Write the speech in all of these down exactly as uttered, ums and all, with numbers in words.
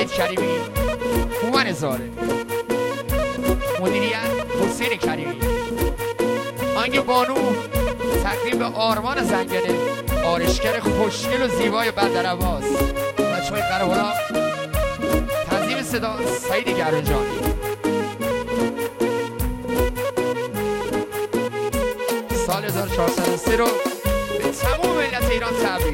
سعید کریمی، هومن هزاره، مدیریت حسین کریمی، آهنگ بانو تقدیم به آرمان زنگنه، آرشگر خوشگل و زیبای بندرعباس. بچه‌های قره‌ها، تنظیم صدا سعید گرانجانی. سال هزار و چهارصد و سه رو به تمام ملت ایران تبریک.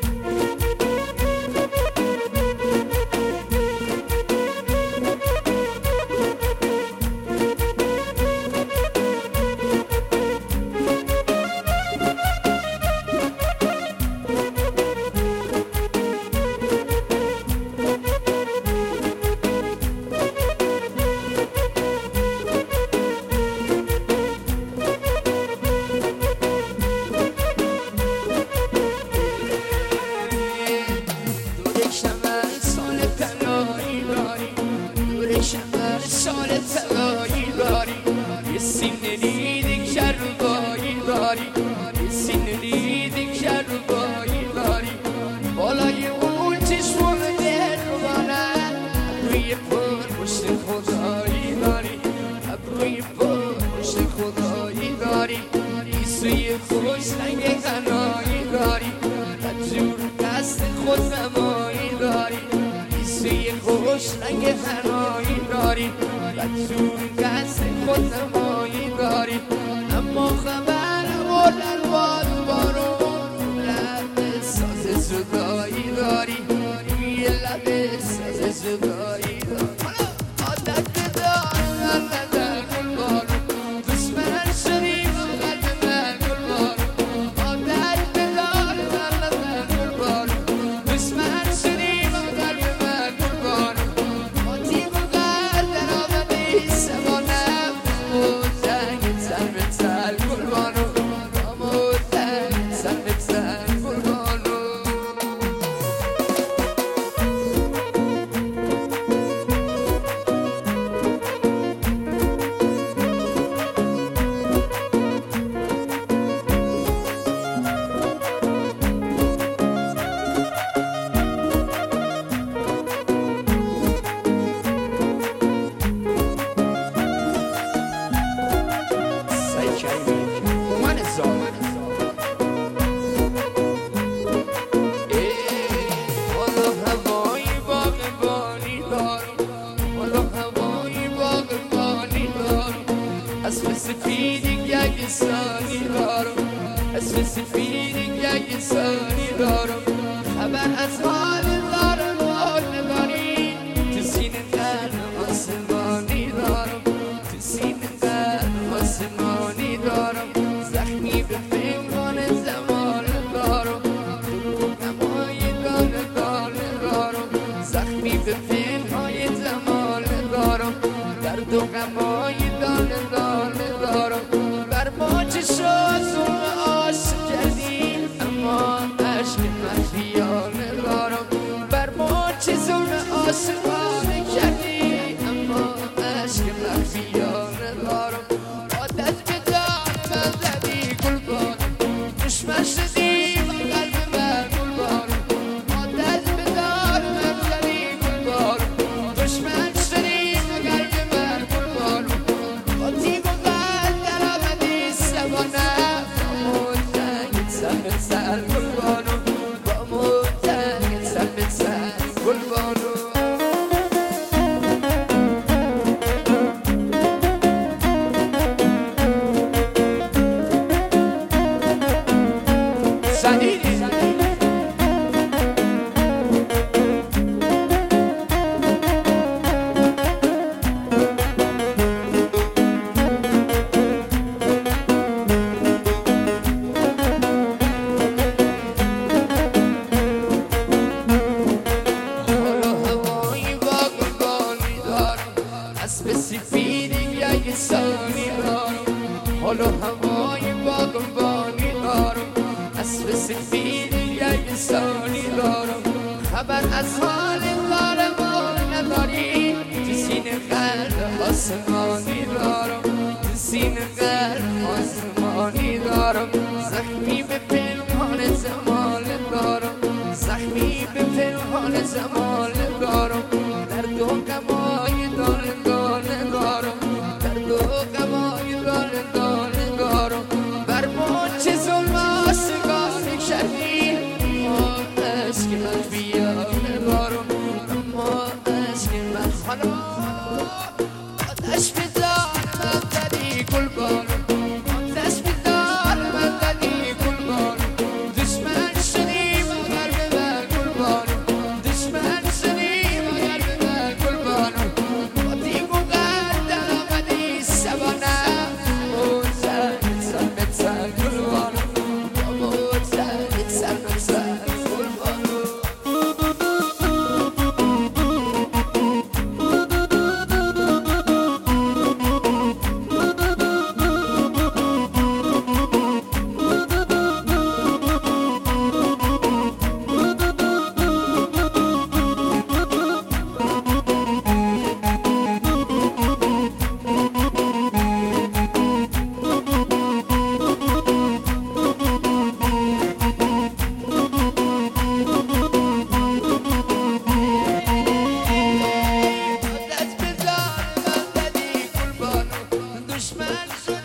سال تبایی داری، یه سینه دیدی که روبایی داری، یه سینه دیدی که روبایی داری، بالای اون چشمون دلوانه، ابروی پر پشت خدایی داری، ابروی پر پشت خدایی داری، ایسوی خوش رنگ غنایی داری، بدجور دست خود نمایی داری، ایسوی خوش رنگ غنایی داری، بدجور دست خود نمایی داری، اما خبر بردن باد بارون لب ساز زدایی داری، روی لب ساز زدایی داری، عادت بدار من در گل بارون، دشمن شدی با قلب من گل بارون، عادت بدار من در گل بارون، دشمن شدی با قلب من گل بارون، آتیق و قرد در آمدی سوانم، مدنگ سر به سر گل بارون، مدنگ سر به سر گل بارون. سعید کریمی، هومن هزاره. حالا هوای باغبانی دارم، حالا هوای باغبانی دارم، اسب سفیدی گگستانی دارم، اسب سفیدی گگستانی دارم، خبر از حال دارم حال نداری، تو سینه قلب آسمانی دارم، تو سینه قلب آسمانی دارم، زخمی به پیمان زمان دارم، نمای دانه دانه دارم، زخمی به پنهای زمان دارم، درد و غمای دانه دانه دارم، بر ما چه شد ظلم عاشق کردی، اما عشق مخفیانه دارم، بر ما چه ظلم عاشقانه کردی، اما عشق مخفیانه دارم، عادت به دار من زدی گل بارم، دشمن شدی با قلب من گل بارم، عادت به دار من زدی گل بارم، دشمن شدی با قلب من گل بارم، آتیق و قلب در آمدی سوانم، با مدنگ سر به سر گل بارم، با مدنگ سر به سر گل بارم. سعید حالا هوای باغبانی دارم، اسب سفیدی گگستانی دارم، حالا هوای باغبانی دارم، اسب سفیدی گگستانی دارم، خبر از حال قهرمان نداری، تو سینه قلب آسمانی دارم، تو سینه قلب آسمانی دارم، زخمی به پنهان زمان دارم، زخمی به پنهان زمان دارم، شدی ما از که من بیاره بارون ما از که من خانم آتش بزار من دادی گل بارون آتش بزار من دادی گل بارون دشمن شدی مگر به من گل بارون دشمن شدی مگر به من گل بارون با دیگو قدر آمدی سبانه موزن سر بتر گل بارون با موزن سر بتر گل بارون دست بزار من دادی گل بارون دشمن شدی